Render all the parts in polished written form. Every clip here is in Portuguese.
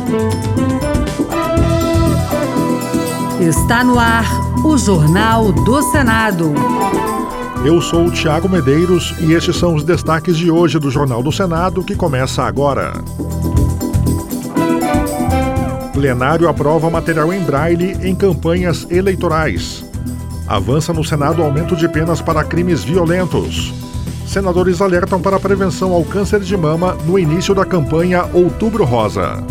Está no ar o Jornal do Senado. Eu sou o Thiago Medeiros e estes são os destaques de hoje do Jornal do Senado, que começa agora. Plenário aprova material em braille em campanhas eleitorais. Avança no Senado aumento de penas para crimes violentos. Senadores alertam para a prevenção ao câncer de mama no início da campanha Outubro Rosa.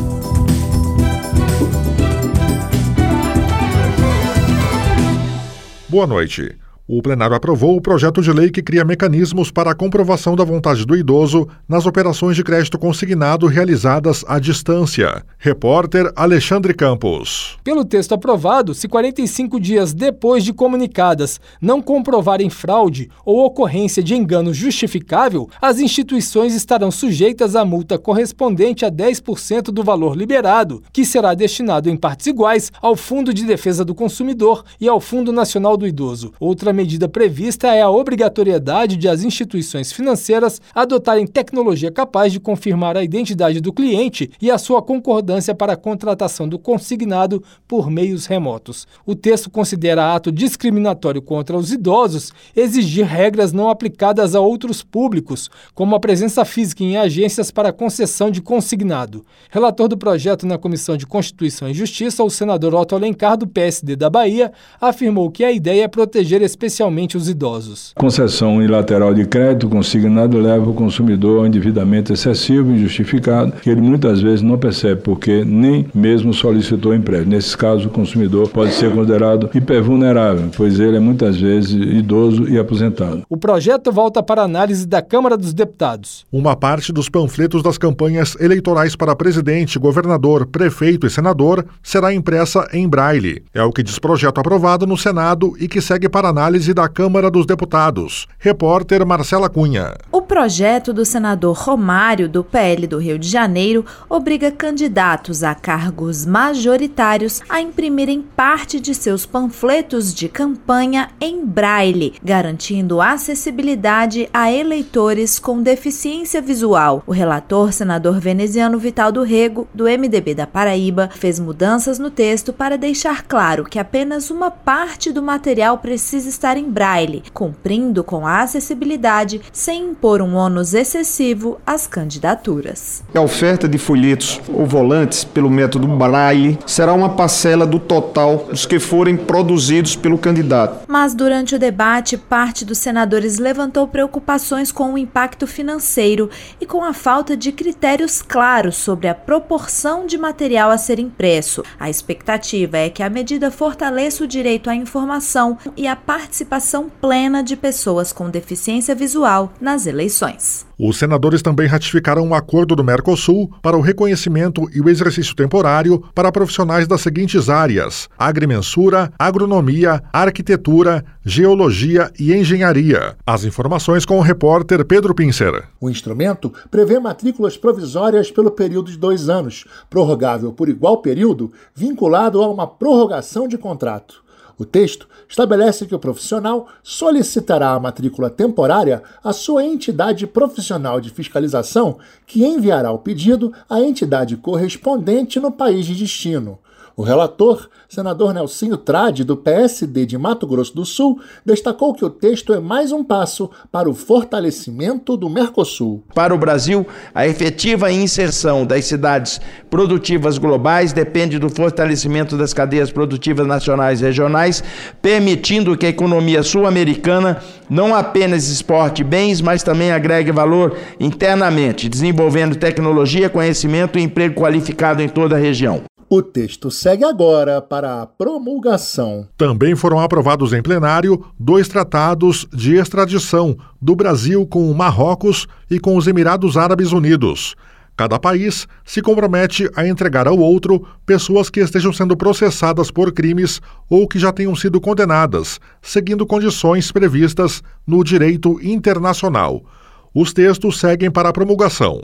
Boa noite. O plenário aprovou o projeto de lei que cria mecanismos para a comprovação da vontade do idoso nas operações de crédito consignado realizadas à distância. Repórter Alexandre Campos. Pelo texto aprovado, se 45 dias depois de comunicadas não comprovarem fraude ou ocorrência de engano justificável, as instituições estarão sujeitas à multa correspondente a 10% do valor liberado, que será destinado em partes iguais ao Fundo de Defesa do Consumidor e ao Fundo Nacional do Idoso. Outra medida prevista é a obrigatoriedade de as instituições financeiras adotarem tecnologia capaz de confirmar a identidade do cliente e a sua concordância para a contratação do consignado por meios remotos. O texto considera ato discriminatório contra os idosos exigir regras não aplicadas a outros públicos, como a presença física em agências para concessão de consignado. Relator do projeto na Comissão de Constituição e Justiça, o senador Otto Alencar, do PSD da Bahia, afirmou que a ideia é proteger especialmente os idosos. Concessão unilateral de crédito consignado leva o consumidor ao endividamento excessivo e injustificado, que ele muitas vezes não percebe porque nem mesmo solicitou empréstimo. Nesses casos, o consumidor pode ser considerado hipervulnerável, pois ele é muitas vezes idoso e aposentado. O projeto volta para análise da Câmara dos Deputados. Uma parte dos panfletos das campanhas eleitorais para presidente, governador, prefeito e senador será impressa em braille. É o que diz projeto aprovado no Senado e que segue para análise da Câmara dos Deputados. Repórter Marcela Cunha. O projeto do senador Romário, do PL do Rio de Janeiro, obriga candidatos a cargos majoritários a imprimirem parte de seus panfletos de campanha em braille, garantindo acessibilidade a eleitores com deficiência visual. O relator, senador veneziano Vital do Rego, do MDB da Paraíba, fez mudanças no texto para deixar claro que apenas uma parte do material precisa estar em braille, cumprindo com a acessibilidade sem impor um ônus excessivo às candidaturas. A oferta de folhetos ou volantes pelo método braille será uma parcela do total dos que forem produzidos pelo candidato. Mas durante o debate, parte dos senadores levantou preocupações com o impacto financeiro e com a falta de critérios claros sobre a proporção de material a ser impresso. A expectativa é que a medida fortaleça o direito à informação e a participação plena de pessoas com deficiência visual nas eleições. Os senadores também ratificaram um acordo do Mercosul para o reconhecimento e o exercício temporário para profissionais das seguintes áreas: agrimensura, agronomia, arquitetura, geologia e engenharia. As informações com o repórter Pedro Pincer. O instrumento prevê matrículas provisórias pelo período de 2 anos, prorrogável por igual período, vinculado a uma prorrogação de contrato. O texto estabelece que o profissional solicitará a matrícula temporária à sua entidade profissional de fiscalização, que enviará o pedido à entidade correspondente no país de destino. O relator, senador Nelsinho Trade, do PSD de Mato Grosso do Sul, destacou que o texto é mais um passo para o fortalecimento do Mercosul. Para o Brasil, a efetiva inserção das cidades produtivas globais depende do fortalecimento das cadeias produtivas nacionais e regionais, permitindo que a economia sul-americana não apenas exporte bens, mas também agregue valor internamente, desenvolvendo tecnologia, conhecimento e emprego qualificado em toda a região. O texto segue agora para a promulgação. Também foram aprovados em plenário 2 tratados de extradição do Brasil com o Marrocos e com os Emirados Árabes Unidos. Cada país se compromete a entregar ao outro pessoas que estejam sendo processadas por crimes ou que já tenham sido condenadas, seguindo condições previstas no direito internacional. Os textos seguem para a promulgação.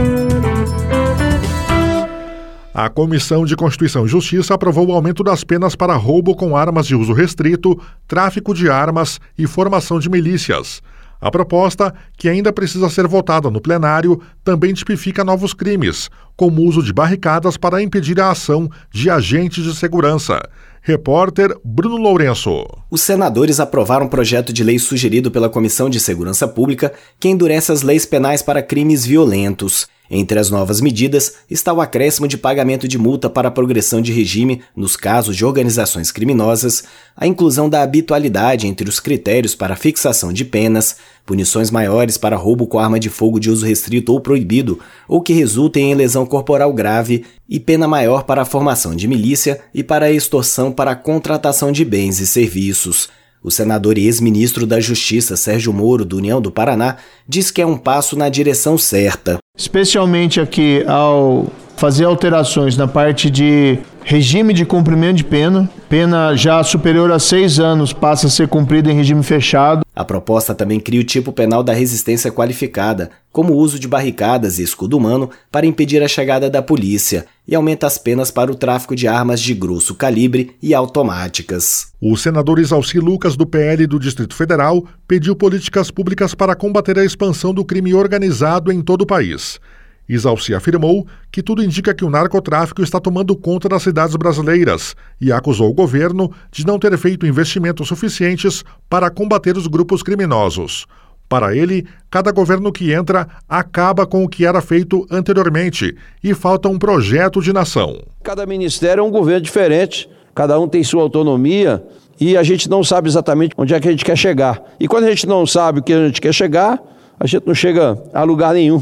A Comissão de Constituição e Justiça aprovou o aumento das penas para roubo com armas de uso restrito, tráfico de armas e formação de milícias. A proposta, que ainda precisa ser votada no plenário, também tipifica novos crimes, como o uso de barricadas para impedir a ação de agentes de segurança. Repórter Bruno Lourenço. Os senadores aprovaram um projeto de lei sugerido pela Comissão de Segurança Pública que endurece as leis penais para crimes violentos. Entre as novas medidas está o acréscimo de pagamento de multa para a progressão de regime nos casos de organizações criminosas, a inclusão da habitualidade entre os critérios para fixação de penas, punições maiores para roubo com arma de fogo de uso restrito ou proibido, ou que resultem em lesão corporal grave, e pena maior para a formação de milícia e para a extorsão para a contratação de bens e serviços. O senador e ex-ministro da Justiça, Sérgio Moro, do União do Paraná, diz que é um passo na direção certa. Especialmente aqui ao fazer alterações na parte de regime de cumprimento de pena, pena já superior a 6 anos passa a ser cumprida em regime fechado. A proposta também cria o tipo penal da resistência qualificada, como o uso de barricadas e escudo humano para impedir a chegada da polícia, e aumenta as penas para o tráfico de armas de grosso calibre e automáticas. O senador Isalci Lucas, do PL do Distrito Federal, pediu políticas públicas para combater a expansão do crime organizado em todo o país. Isalci afirmou que tudo indica que o narcotráfico está tomando conta das cidades brasileiras e acusou o governo de não ter feito investimentos suficientes para combater os grupos criminosos. Para ele, cada governo que entra acaba com o que era feito anteriormente e falta um projeto de nação. Cada ministério é um governo diferente, cada um tem sua autonomia e a gente não sabe exatamente onde é que a gente quer chegar. E quando a gente não sabe o que a gente quer chegar, a gente não chega a lugar nenhum.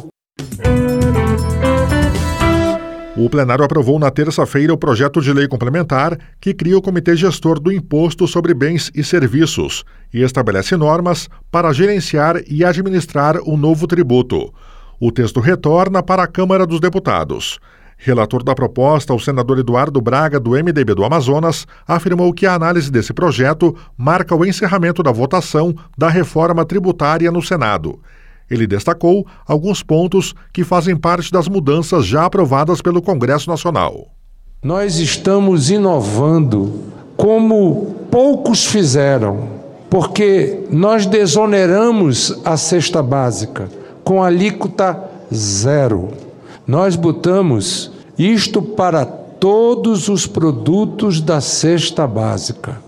O plenário aprovou na terça-feira o projeto de lei complementar que cria o Comitê Gestor do Imposto sobre Bens e Serviços e estabelece normas para gerenciar e administrar o novo tributo. O texto retorna para a Câmara dos Deputados. Relator da proposta, o senador Eduardo Braga, do MDB do Amazonas, afirmou que a análise desse projeto marca o encerramento da votação da reforma tributária no Senado. Ele destacou alguns pontos que fazem parte das mudanças já aprovadas pelo Congresso Nacional. Nós estamos inovando como poucos fizeram, porque nós desoneramos a cesta básica com alíquota 0. Nós botamos isto para todos os produtos da cesta básica.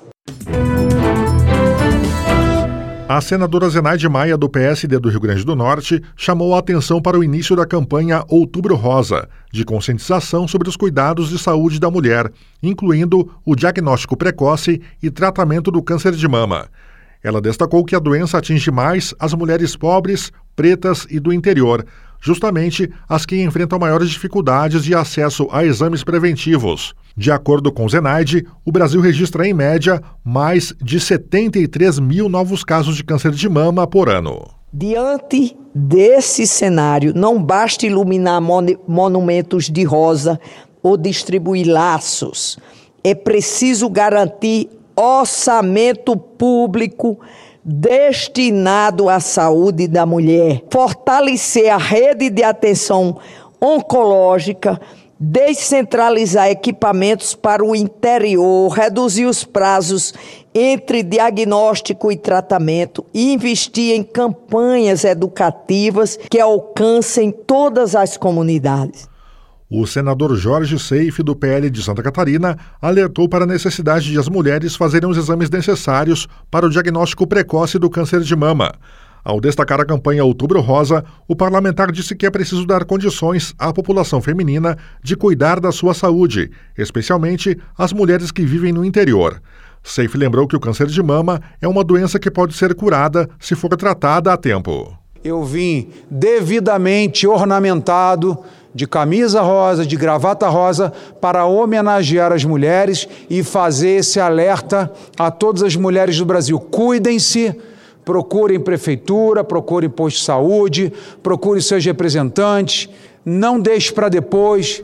A senadora Zenaide Maia, do PSD do Rio Grande do Norte, chamou a atenção para o início da campanha Outubro Rosa, de conscientização sobre os cuidados de saúde da mulher, incluindo o diagnóstico precoce e tratamento do câncer de mama. Ela destacou que a doença atinge mais as mulheres pobres, pretas e do interior, justamente as que enfrentam maiores dificuldades de acesso a exames preventivos. De acordo com Zenaide, o Brasil registra, em média, mais de 73 mil novos casos de câncer de mama por ano. Diante desse cenário, não basta iluminar monumentos de rosa ou distribuir laços. É preciso garantir orçamento público destinado à saúde da mulher, fortalecer a rede de atenção oncológica, descentralizar equipamentos para o interior, reduzir os prazos entre diagnóstico e tratamento e investir em campanhas educativas que alcancem todas as comunidades. O senador Jorge Seife, do PL de Santa Catarina, alertou para a necessidade de as mulheres fazerem os exames necessários para o diagnóstico precoce do câncer de mama. Ao destacar a campanha Outubro Rosa, o parlamentar disse que é preciso dar condições à população feminina de cuidar da sua saúde, especialmente as mulheres que vivem no interior. Seife lembrou que o câncer de mama é uma doença que pode ser curada se for tratada a tempo. Eu vim devidamente ornamentado, de camisa rosa, de gravata rosa, para homenagear as mulheres e fazer esse alerta a todas as mulheres do Brasil. Cuidem-se, procurem prefeitura, procurem posto de saúde, procurem seus representantes, não deixe para depois.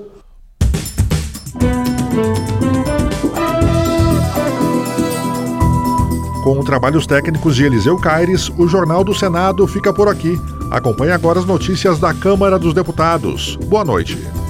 Com trabalhos técnicos de Eliseu Caires, o Jornal do Senado fica por aqui. Acompanhe agora as notícias da Câmara dos Deputados. Boa noite.